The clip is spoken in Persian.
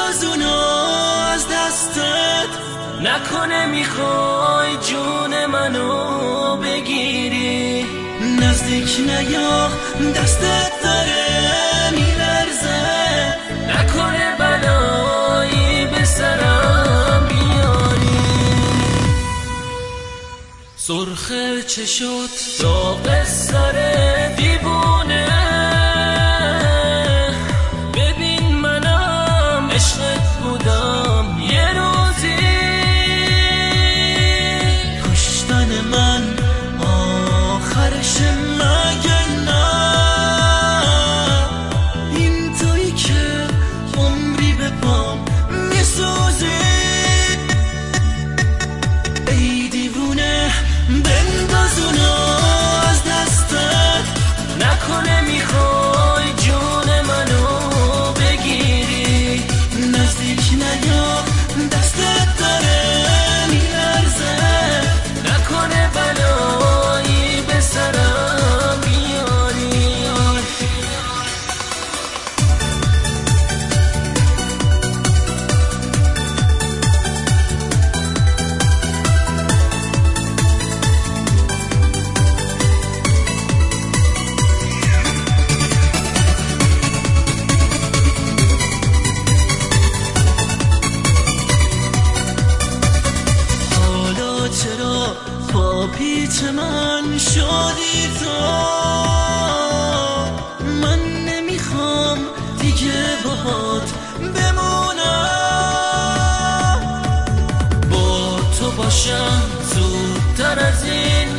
بنداز اونو از دستت، نکنه میخوای جون منو بگیری. نزدیک نیا دستت داره میلرزه، نکنه بلایی به سرم بیاری. سرخ چشات داغ سر دیوونه، ببین منم عشقت بودم یه روزی. کشتن من آخرش مگه نه؟ این تویی که عمری به پام میسوزی. ای دیوونه بنداز اونو از دستت، نکنه میخوای جون منو بگیری. نزدیک نیا دستت داره میلرزه، نکنه بلایی به سرم بیاری. چرا با پیچ من شدی تو؟ من نمیخوام دیگه باهات بمونم، با تو باشم زودتر از این